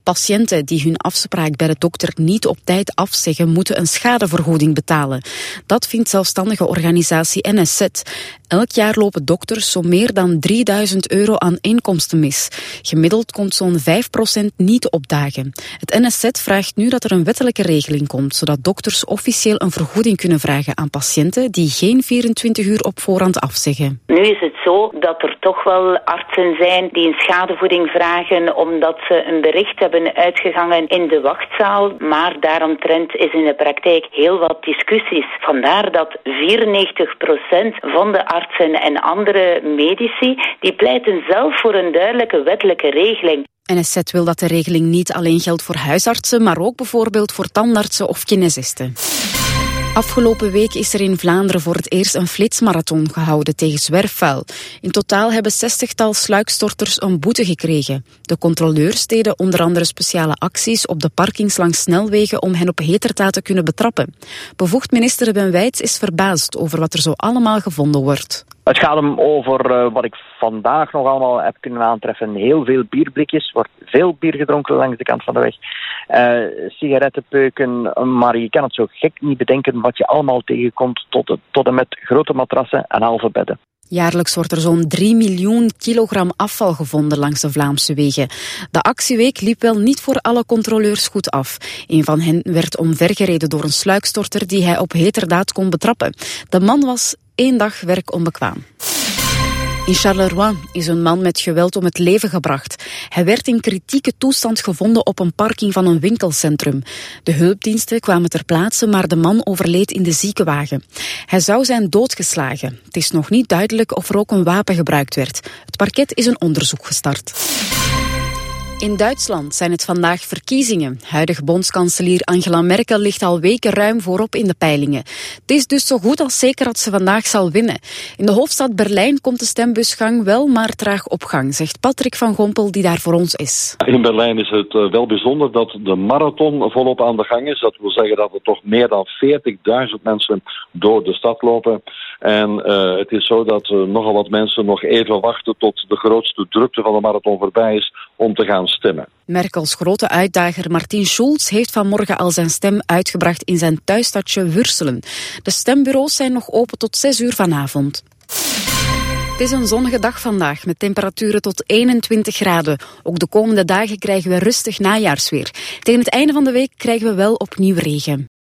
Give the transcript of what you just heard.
Patiënten die hun afspraak bij de dokter niet op tijd afzeggen, moeten een schadevergoeding betalen. Dat vindt zelfstandige organisatie NSZ. Elk jaar lopen dokters zo meer dan €3.000 aan inkomsten mis. Gemiddeld komt zo'n 5% niet opdagen. Het NSZ vraagt nu dat er een wettelijke regeling komt, zodat dokters officieel een vergoeding kunnen vragen aan patiënten die geen 24 uur op voorhand afzeggen. Nu is het zo dat er toch wel artsen zijn die een schadevergoeding vragen omdat ze een bericht hebben uitgegangen in de wachtzaal, maar daaromtrent is in de praktijk heel wat discussies. Vandaar dat 94% van de artsen en andere medici, die pleiten zelf voor een duidelijke wettelijke regeling. NSZ wil dat de regeling niet alleen geldt voor huisartsen, maar ook bijvoorbeeld voor tandartsen of kinesisten. Afgelopen week is er in Vlaanderen voor het eerst een flitsmarathon gehouden tegen zwerfvuil. In totaal hebben 60-tal sluikstorters een boete gekregen. De controleurs deden onder andere speciale acties op de parkings langs snelwegen om hen op heterdaad te kunnen betrappen. Bevoegd minister Ben Wijts is verbaasd over wat er zo allemaal gevonden wordt. Het gaat hem over wat ik vandaag nog allemaal heb kunnen aantreffen. Heel veel bierblikjes, wordt veel bier gedronken langs de kant van de weg. Sigarettenpeuken, maar je kan het zo gek niet bedenken wat je allemaal tegenkomt tot en met grote matrassen en halve bedden. Jaarlijks wordt er zo'n 3 miljoen kilogram afval gevonden langs de Vlaamse wegen. De actieweek liep wel niet voor alle controleurs goed af. Een van hen werd omvergereden door een sluikstorter die hij op heterdaad kon betrappen. De man was 1 dag werkonbekwaam. In Charleroi is een man met geweld om het leven gebracht. Hij werd in kritieke toestand gevonden op een parking van een winkelcentrum. De hulpdiensten kwamen ter plaatse, maar de man overleed in de ziekenwagen. Hij zou zijn doodgeslagen. Het is nog niet duidelijk of er ook een wapen gebruikt werd. Het parket is een onderzoek gestart. In Duitsland zijn het vandaag verkiezingen. Huidige bondskanselier Angela Merkel ligt al weken ruim voorop in de peilingen. Het is dus zo goed als zeker dat ze vandaag zal winnen. In de hoofdstad Berlijn komt de stembusgang wel maar traag op gang, zegt Patrick van Gompel, die daar voor ons is. In Berlijn is het wel bijzonder dat de marathon volop aan de gang is. Dat wil zeggen dat er toch meer dan 40.000 mensen door de stad lopen. En het is zo dat nogal wat mensen nog even wachten tot de grootste drukte van de marathon voorbij is om te gaan stemmen. Merkels grote uitdager Martin Schulz heeft vanmorgen al zijn stem uitgebracht in zijn thuisstadje Würselen. De stembureaus zijn nog open tot 6 uur vanavond. Het is een zonnige dag vandaag met temperaturen tot 21 graden. Ook de komende dagen krijgen we rustig najaarsweer. Tegen het einde van de week krijgen we wel opnieuw regen.